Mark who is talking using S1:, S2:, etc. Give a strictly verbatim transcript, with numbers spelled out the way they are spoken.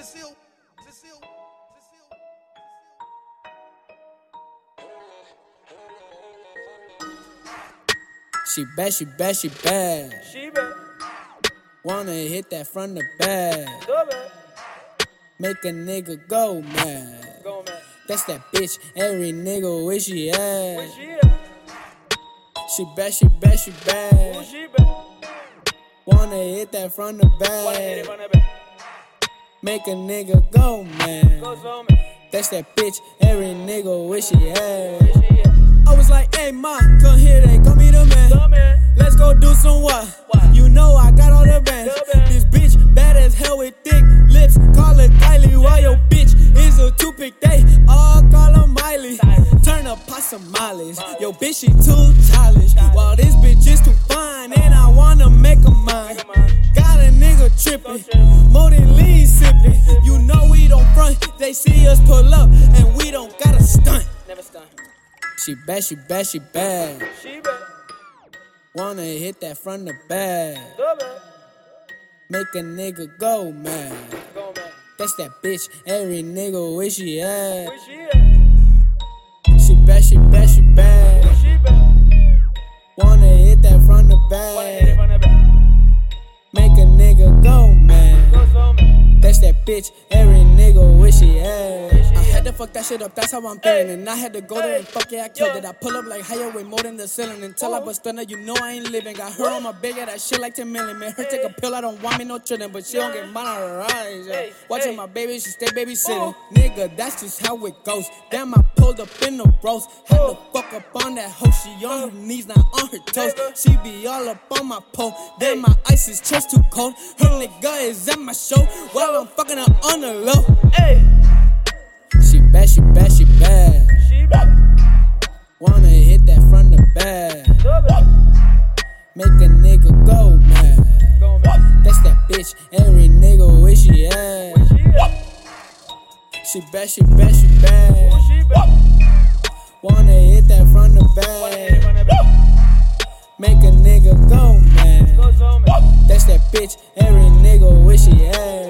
S1: Zazil, Zazil, Zazil.
S2: She bad, she bad, she bad.
S3: She bad.
S2: Wanna hit that from the back.
S3: Go bad.
S2: Make a nigga go mad.
S3: Go mad.
S2: That's that bitch every nigga wish she had.
S3: Where she at?
S2: She bad, she bad, she
S3: Who
S2: bad.
S3: she bad?
S2: Wanna hit that from the
S3: Wanna hit it
S2: back.
S3: from the back.
S2: Make a nigga go mad.
S3: Go so man.
S2: That's that bitch every nigga wish he had.
S3: Where she at?
S2: I was like, hey ma, come here, they call me the man.
S3: Go man.
S2: Let's go do some what?
S3: What?
S2: You know I got all the bands.
S3: The bands.
S2: This bitch bad as hell with thick lips. Call her Kylie while your bitch is a toothpick. They all call her Miley.
S3: Miley.
S2: Turn up past some mileage. Yo bitch, she too childish. While this bitch is too fine, and I wanna make her mine.
S3: Come on.
S2: Got a nigga trippin',
S3: Go trippin'.
S2: more than lean sippin'. You know we don't front, they see us pull up, and we don't gotta stunt.
S3: Never stun.
S2: She bad, she bad, she bad.
S3: She bad.
S2: Wanna hit that from the back.
S3: Go bad.
S2: Make a nigga go mad.
S3: Go mad.
S2: That's that bitch every nigga wish he had.
S3: Where she at?
S2: She bad, she bad, she
S3: Where
S2: bad.
S3: she bad?
S2: Wanna hit that from the
S3: Wanna hit it
S2: back.
S3: from the back.
S2: Make a nigga go mad.
S3: Go so man.
S2: That's that bitch every nigga wish he had. I had to fuck that shit up, that's how I'm feeling. And I had to go there and fuck it, I killed it. I pull up like higher way more than the ceiling. Until I bust thunder, you know I ain't living. Got her on my big, yeah, that shit like ten million. Man, her take a pill, I don't want me no chillin'. But she don't get mine on her eyes. Yeah.
S3: Hey,
S2: Watching
S3: hey.
S2: my baby, she stay babysitting. Nigga, that's just how it goes. Damn, I pulled up in the roast. Had to fuck up on that hoe. She on her knees, not on her toes. She be all up on my pole. Damn, my ice is just too cold. Her nigga is at my show while I'm fucking her on the low.
S3: Hey.
S2: She bad, she bad, she bad.
S3: She bad.
S2: Wanna hit that from the back.
S3: Go bad.
S2: Make a nigga go mad.
S3: Go mad.
S2: That's that bitch every nigga wish he
S3: Where
S2: had.
S3: she at?
S2: She bad, she bad, she
S3: Who
S2: bad.
S3: she bad?
S2: Wanna hit that from the
S3: Wanna hit it
S2: back.
S3: from the back.
S2: Make a nigga go mad.
S3: Go so man.
S2: That's that bitch every nigga wish he had.